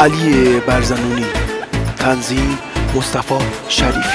علی برزنونی، تنظیم مصطفی شریفی.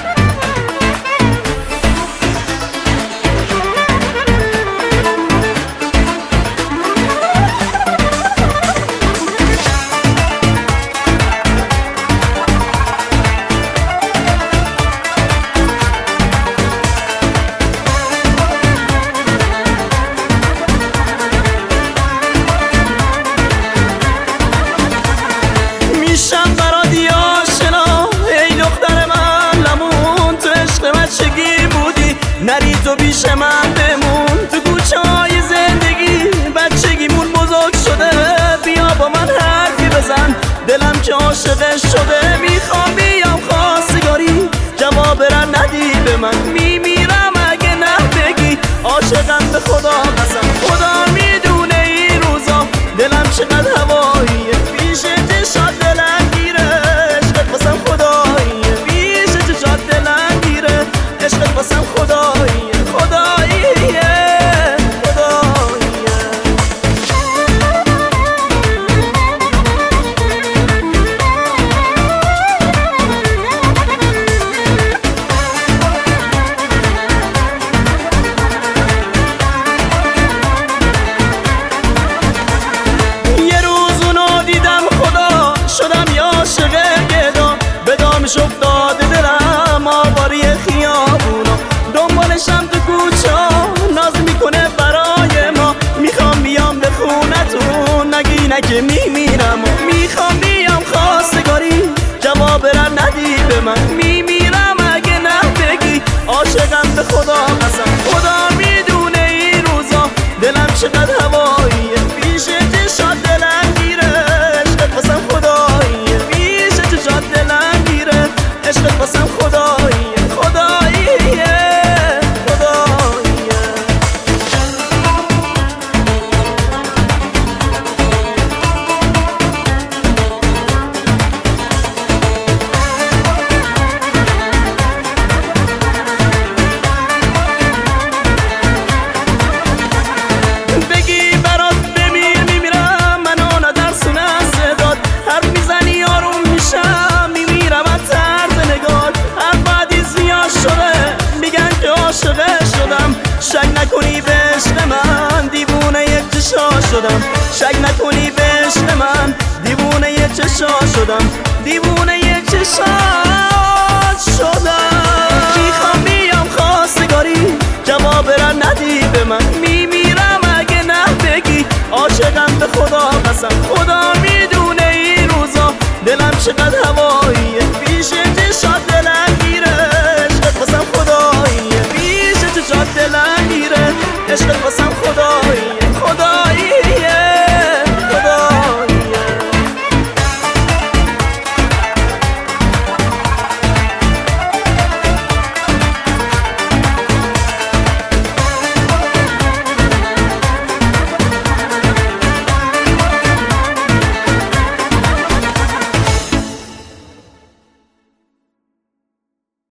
میشم برات آشنا ای دختر من، لمون تو عشق بچگی بودی، نری تو پیش من بمون تو کوچه های زندگی، بچگیمون بزرگ شده، بیا با من حرفی بزن، دلم که عاشقش شده، میخوام بیام خواستگاری، جواب رن ندی به من، میمیرم اگه نه بگی، عاشقم به خدا قسم، خدا میدونه این روزا دلم چقدر هواییه، پیش چشات دلم گیره، عشقت واسم خداییه، پیش چشات دلم گیره، عشقت واسم خداییه، خداییه، خداییه. یه روز اونو دیدم خدا شدم یا عاشق گدا، به دامش افتاده دلم آواری خیابونا، دنبالشم تو کوچه ناز میکنه برای ما، میخوام بیام به خونتون نگی نگه میمیرم، میخوام بیام خواستگاری، جواب رن ندی به من، میمیرم اگه نه بگی، عاشقم به خدا قسم، خدا میدونه این روزا دلم چقدر هواییه، پیش چشات دلم گیره، عشقت واسم خداییه، پیش چشات دلم گیره، عشقت واسم خداییه، خداییه، خداییه. بگی برات بمیر میمیرم، منو نترسونه از صدات، حرف میزنی آروم میشم، میمیرم از طرز نگات، حرفت زیاد شده میگن که عاشقه شدم، شک نکنی به عشق من، دیوونه یک چشا شدم، شک نکنی به عشق من، دیوونه یک چشا شدم، دیوونه یک چشا شدم، میخوام بیام خواستگاری، جواب رن ندی به من، میمیرم اگه نه بگی، عاشقم به خدا قسم، خدا میدونه این روزا دلم چقدر هوا